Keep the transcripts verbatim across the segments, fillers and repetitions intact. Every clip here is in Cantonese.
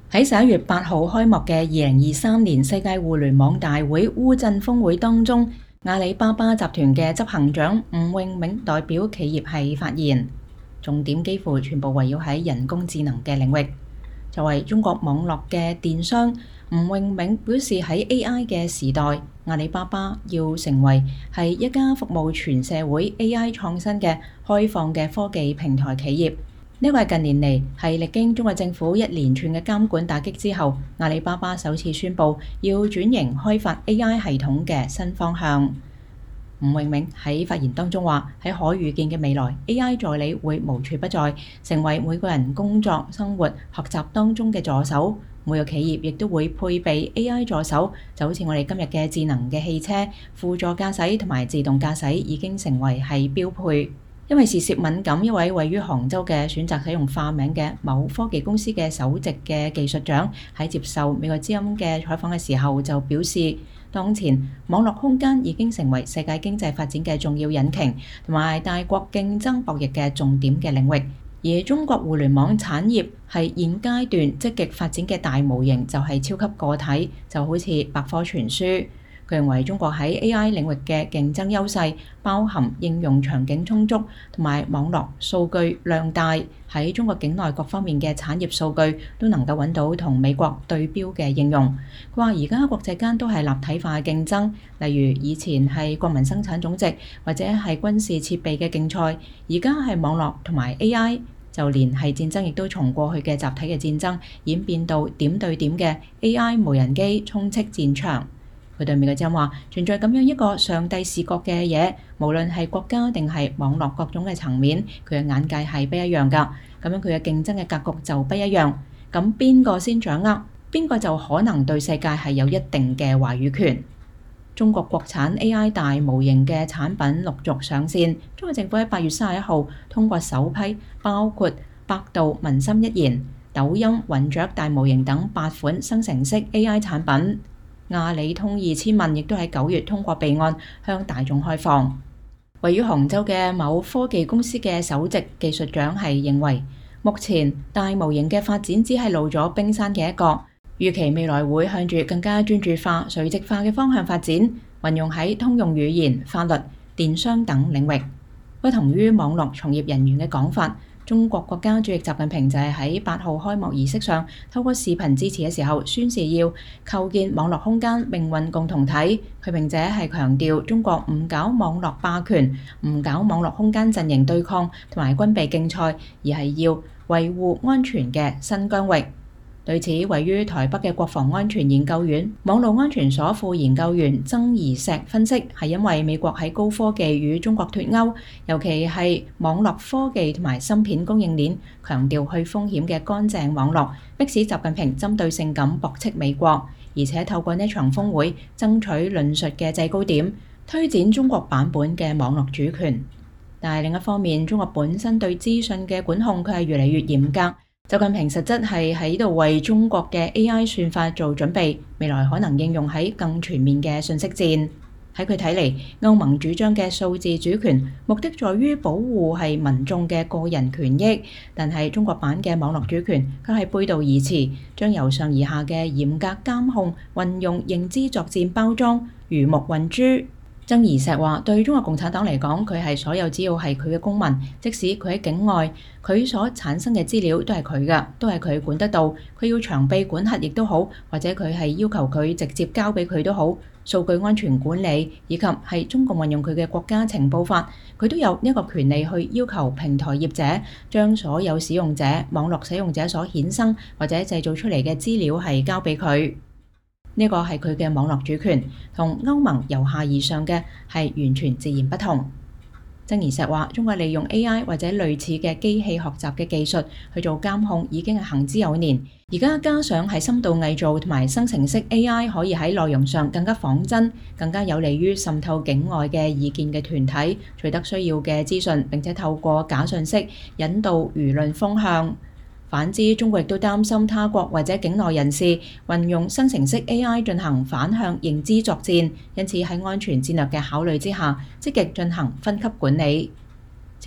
喺十一月八號開幕嘅二零二三年世界互聯網大會烏鎮峰會當中，阿里巴巴集團嘅執行長吳泳銘代表企業係發言，重點幾乎全部圍繞喺人工智能嘅領域。作為中國網絡嘅電商，吳泳銘表示喺 A I 嘅時代，阿里巴巴要成為係一家服務全社會 A I 創新嘅開放嘅科技平台企業。呢個係近年嚟係歷經中國政府一連串嘅監管打擊之後，阿里巴巴首次宣布要轉型開發 A I 系統嘅新方向。吳泳銘喺發言當中話：喺可預見嘅未來 ，A I 助理會無處不在，成為每個人工作、生活、學習當中嘅助手。每個企業亦都會配備 A I 助手，就好似我哋今日嘅智能嘅汽車、輔助駕駛同埋自動駕駛已經成為係標配。因為事涉敏感，一位位於杭州嘅選擇使用化名嘅某科技公司嘅首席嘅技術長喺接受美國之音嘅採訪嘅時候就表示，當前網絡空間已經成為世界經濟發展嘅重要引擎，同埋大國競爭博弈嘅重點嘅領域。而中國互聯網產業係現階段積極發展嘅大模型，就係超級個體，就好似百科全書。佢認為中國喺 A I 領域嘅競爭優勢包含應用場景充足同埋網絡數據量大，喺中國境內各方面嘅產業數據都能夠揾到同美國對標嘅應用。佢話而家國際間都係立體化嘅競爭，例如以前係國民生產總值或者係軍事設備嘅競賽，而家係網絡同埋 A I， 就連係戰爭亦都從過去嘅集體嘅戰爭演變到點對點嘅 A I 無人機充斥戰場。佢對美國之音話：存在咁樣一個上帝視角嘅嘢，無論係國家定係網絡各種嘅層面，佢嘅眼界係不一樣㗎。咁樣佢嘅競爭嘅格局就不一樣。咁邊個先掌握，邊個就可能對世界係有一定嘅話語權。中國國產 A I 大模型嘅產品陸續上線。中國政府喺八月三十一號通過首批包括百度文心一言、抖音雲雀大模型等八款生成式 A I 產品。阿里通二千問亦都喺九月通過備案向大眾開放。位於杭州嘅某科技公司嘅首席技術長係認為，目前大模型嘅發展只係露咗冰山嘅一角，預期未來會向住更加專注化、垂直化嘅方向發展，運用喺通用語言、法律、電商等領域。不同於網絡從業人員嘅講法，中國國家主席習近平就係喺八號開幕儀式上透過視頻致辭嘅時候宣示要構建網絡空間命運共同體。佢並且係強調中國唔搞網絡霸權，唔搞網絡空間陣營對抗同埋軍備競賽，而係要維護安全嘅新疆域。對此，位於台北嘅國防安全研究院網絡安全所副研究員曾宜石分析，係因為美國喺高科技與中國脫鈎，尤其係網絡科技同埋芯片供應鏈，強調去風險嘅乾淨網絡，迫使習近平針對性咁駁斥美國，而且透過呢場峰會爭取論述嘅制高點，推展中國版本嘅網絡主權。但係另一方面，中國本身對資訊嘅管控佢係越嚟越嚴格。習近平實質係喺度為中國嘅 A I 算法做準備，未來可能應用喺更全面嘅信息戰。喺佢睇嚟，歐盟主張嘅數字主權目的在於保護係民眾嘅個人權益，但係中國版嘅網絡主權卻係背道而馳，將由上而下嘅嚴格監控運用認知作戰包裝，魚目混珠。曾宜石話：對中國共產黨嚟講，佢係所有只要係佢嘅公民，即使佢喺境外，佢所產生嘅資料都係佢嘅，都係佢管得到。佢要長臂管轄亦都好，或者佢係要求佢直接交俾佢都好。數據安全管理以及係中共運用佢嘅國家情報法，佢都有呢個權利去要求平台業者將所有使用者、網絡使用者所衍生或者製造出嚟嘅資料係交俾佢。呢個係佢嘅網絡主權，同歐盟由下而上嘅係完全自然不同。曾宜石話：中國利用 A I 或者類似嘅機器學習嘅技術去做監控已經係行之有年，而家加上係深度偽造同埋生成式 A I 可以喺內容上更加仿真，更加有利於滲透境外嘅意見嘅團體，取得需要嘅資訊，並且透過假信息引導輿論風向。反之，中國亦都擔心他國或者境內人士運用生成式 A I 進行反向認知作戰，因此喺安全戰略嘅考慮之下，積極進行分級管理。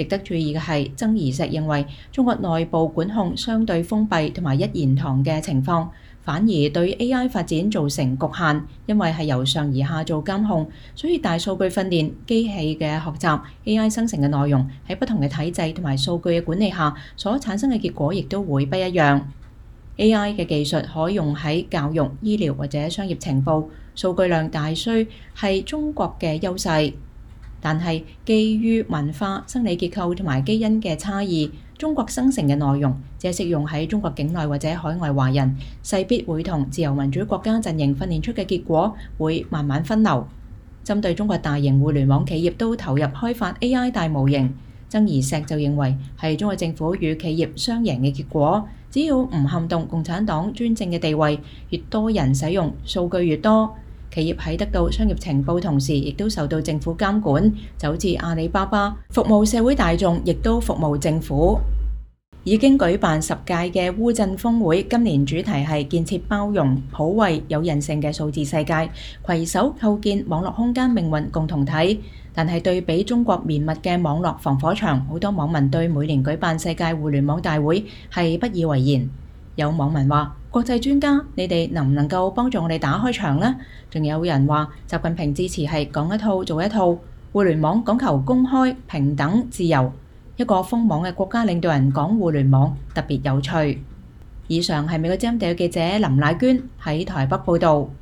值得注意嘅係，曾怡石認為中國內部管控相對封閉同埋一言堂嘅情況，反而對 A I 發展造成局限，因為係由上而下做監控，所以大數據訓練、機器嘅學習、A I 生成嘅內容喺不同嘅體制同埋數據嘅管理下所產生嘅結果亦都會不一樣。A I 嘅技術可用喺教育、醫療或者商業情報，數據量大需係中國嘅優勢。但係基於文化、生理結構同埋基因嘅差異，中國生成嘅內容只係適用喺中國境內或者海外華人，勢必會同自由民主國家陣營訓練出嘅結果會慢慢分流。針對中國大型互聯網企業都投入開發 A I 大模型，曾怡石就認為係中國政府與企業雙贏嘅結果。只要唔撼動共產黨專政嘅地位，越多人使用數據越多，企業喺得到商業情報同時，亦都受到政府監管，就好似阿里巴巴服務社會大眾，亦都服務政府。已經舉辦十屆嘅烏鎮峰會，今年主題係建設包容、普惠、有韌性嘅數字世界，攜手構建網絡空間命運共同體。但係對比中國綿密嘅網絡防火牆，好多網民對每年舉辦世界互聯網大會係不以為然。有網民話：國際專家，你哋能唔能夠幫助我哋打開牆呢？仲有人話習近平致辭係講一套做一套，互聯網講求公開、平等、自由。一個封網嘅國家領導人講互聯網特別有趣。以上係美國之音地記者林乃娟喺台北報導。